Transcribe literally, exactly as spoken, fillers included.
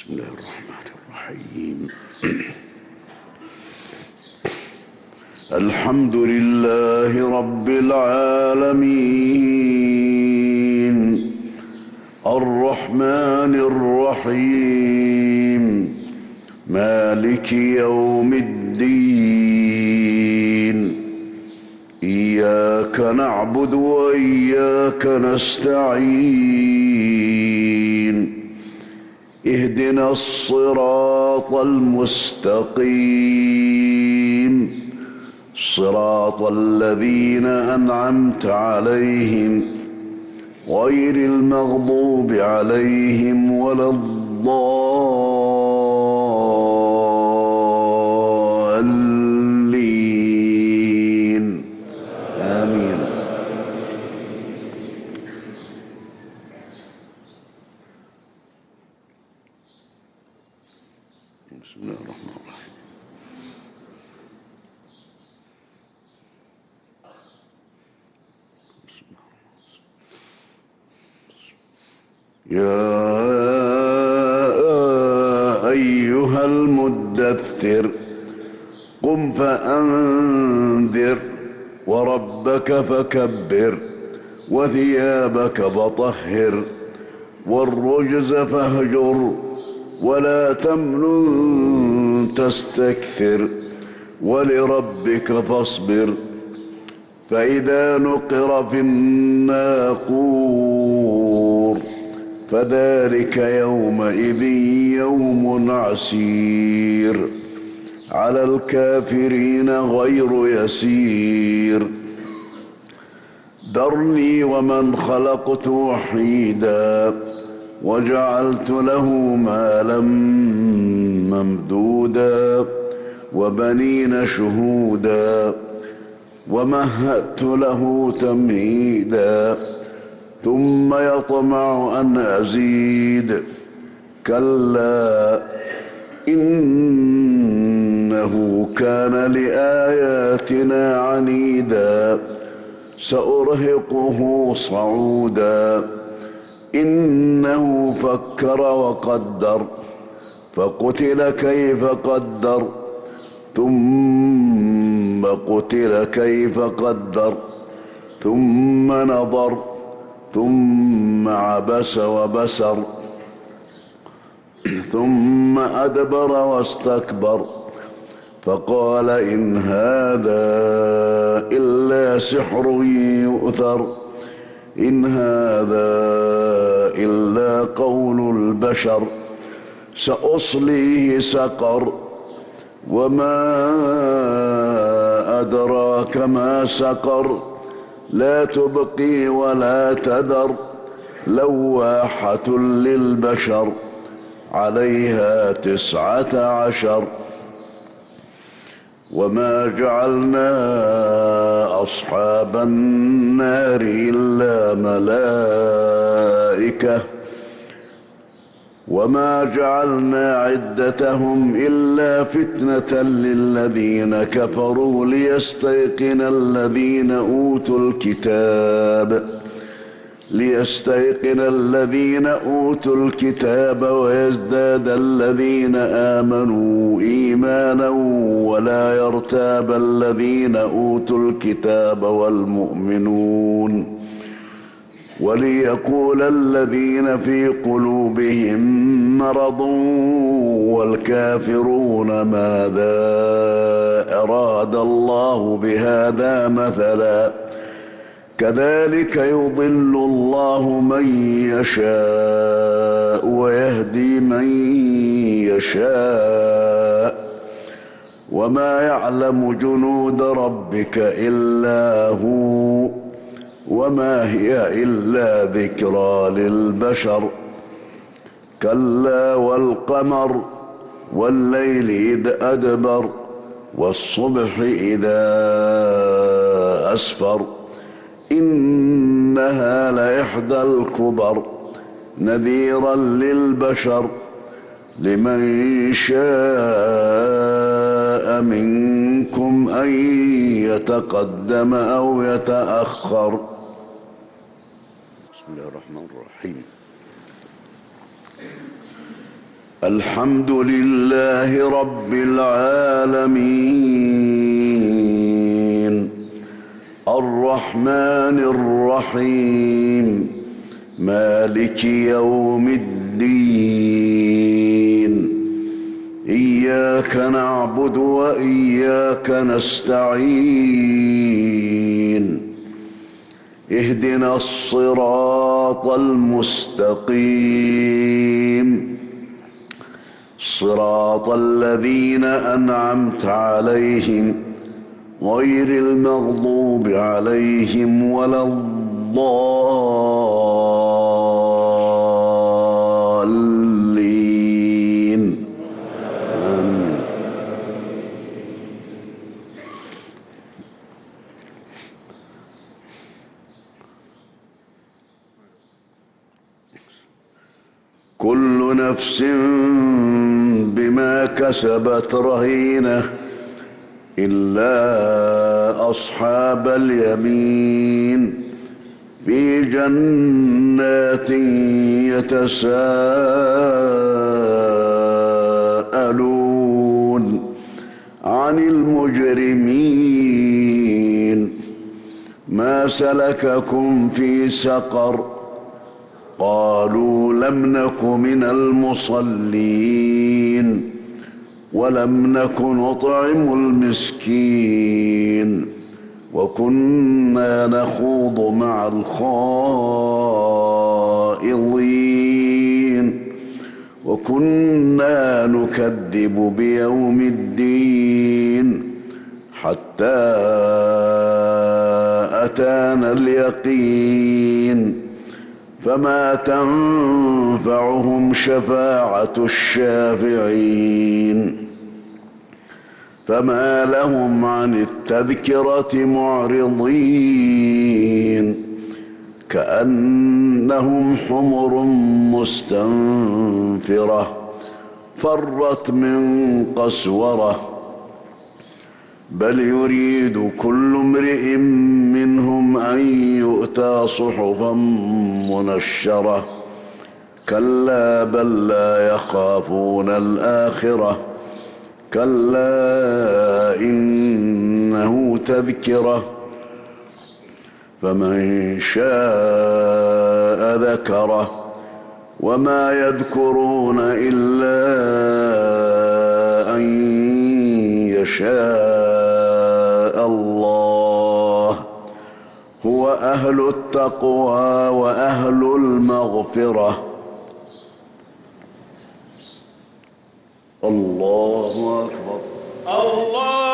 بسم الله الرحمن الرحيم. الحمد لله رب العالمين الرحمن الرحيم مالك يوم الدين إياك نعبد وإياك نستعين اهدنا الصراط المستقيم صراط الذين أنعمت عليهم غير المغضوب عليهم ولا الضالين آمين. بسم الله الرحمن الرحيم. يا أيها المدثر قم فأنذر وربك فكبر وثيابك فطهر والرجز فاهجر ولا تمنن تستكثر ولربك فاصبر فإذا نقر في الناقور فذلك يومئذ يوم عسير على الكافرين غير يسير ذرني ومن خلقت وحيدا وجعلت له مالا ممدودا وبنين شهودا ومهدت له تمهيدا ثم يطمع أن أزيد كلا إنه كان لآياتنا عنيدا سأرهقه صعودا إنه فكر وقدر فقتل كيف قدر ثم قتل كيف قدر ثم نظر ثم عبس وبسر ثم أدبر واستكبر فقال إن هذا إلا سحر يؤثر إن هذا إلا قول البشر سأصليه سقر وما أدراك ما سقر لا تبقي ولا تذر لواحة للبشر عليها تسعة عشر وما جعلنا أصحاب النار إلا ملائكة وما جعلنا عدتهم إلا فتنة للذين كفروا ليستيقن الذين أوتوا الكتاب ليستيقن الذين أوتوا الكتاب ويزداد الذين آمنوا إيمانا ولا يرتاب الذين أوتوا الكتاب والمؤمنون وليقول الذين في قلوبهم مرض والكافرون ماذا أراد الله بهذا مثلا كذلك يضل الله من يشاء ويهدي من يشاء وما يعلم جنود ربك إلا هو وما هي إلا ذكرى للبشر كلا والقمر والليل إذ أدبر والصبح إذا أسفر إنها لإحدى الكبر نذيرا للبشر لمن شاء منكم أن يتقدم أو يتأخر. بسم الله الرحمن الرحيم. الحمد لله رب العالمين الرحمن الرحيم مالك يوم الدين إياك نعبد وإياك نستعين اهدنا الصراط المستقيم صراط الذين أنعمت عليهم غير المغضوب عليهم ولا الضالين آمين. كل نفس بما كسبت رهينة إلا أصحاب اليمين في جنات يتساءلون عن المجرمين ما سلككم في سقر قالوا لم نك من المصلين ولم نك نطعم المسكين وكنا نخوض مع الخائضين وكنا نكذب بيوم الدين حتى أتانا اليقين فما تنفعهم شفاعة الشافعين فما لهم عن التذكرة معرضين كأنهم حمر مستنفرة فرت من قسورة بل يريد كل امرئ منهم أن يؤتى صحفا منشرة كلا بل لا يخافون الآخرة كلا إنه تذكرة فمن شاء ذكره وما يذكرون إلا أن يشاء الله هو أهل التقوى وأهل المغفرة. الله أكبر. الله